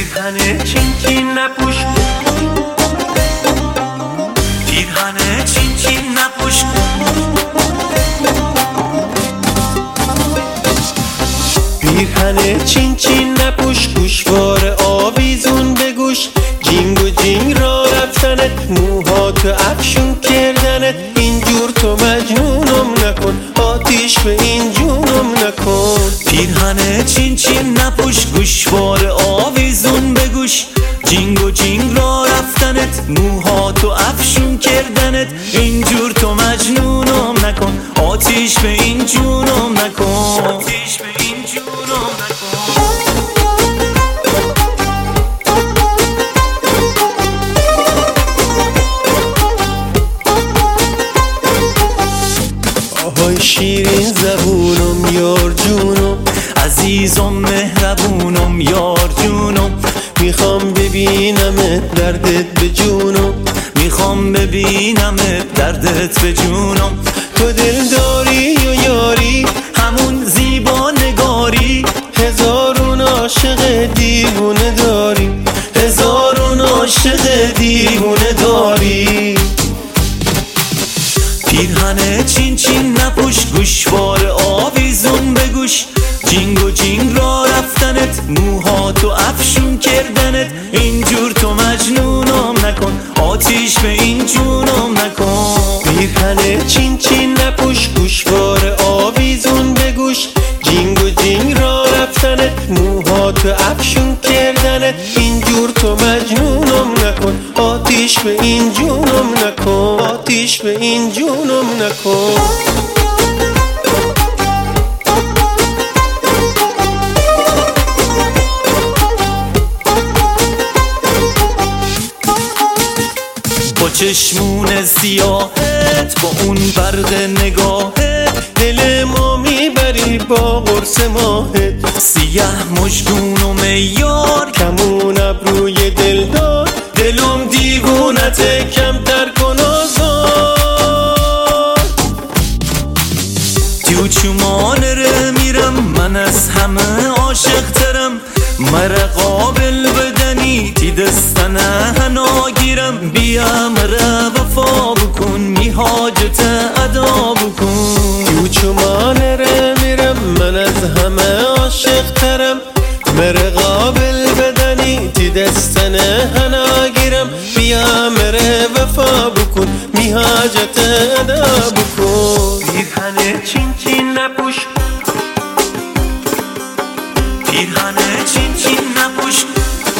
پیرهن چین چین نپوش، پیرهن چین چین نپوش، پیرهن چین چین نپوش، گوشوار آویزون به گوش، جینگ و جینگ را رفتنت، موهاتو افشون کردنت، اینجور تو مجنونم نکن، آتیش به این جونم نکن. پیرهن چین چین نپوش، گوشوار آویزون به گوش، جینگ و جینگ را رفتنت، موهاتو افشون کردنت، اینجور تو مجنونم نکن، آتیش به این جونم نکن، آتیش به این جونم نکن. آهای شیرین زبونم یار جونم، عزیزم مهربونم یار جونم، میخوام ببینمت دردت به جونم، میخوام ببینمت دردت به جونم. تو دل داری و یاری همون زیبا نگاری، هزارون عاشق دیوونه داری، هزارون عاشق دیوونه داری. پیرهن چین چین نپوش، گوشوار آویزون به گوش، جینگ و جینگ را رفتنت، موهاتو افشون کردنت، اینجور تو مجنونم نکن، آتیش به این جونم نکن. پیرهن چین چین نپوش، گوشوار آویزون به گوش، جینگ و جینگ را رفتنت، موهاتو افشون کردنت، اینجور تو مجنونم نکن، آتیش به این جونم نکن، آتیش به این جونم نکن. با چشمون سیاهت، با اون برق نگاهت، دل ما میبری با قرص ماهت، سیاه مژگون و میار، کمون ابروی دلدار، دلم دیوونته کمتر کن آزار. تو چومان ره میرم من از همه عاشق ترم، مره قابل بدنی تی دستنه هنا گیرم، بیا مره وفا بکن میحاجت ادا بکن. تو چومان ره میرم من از همه عاشق ترم، مره قابل بدنی تی دستنه هنا گیرم، بیا مره وفا بکن میحاجت ادا بکن. پیرهن چین چین نپوش، پیرهن چین چین نپوش،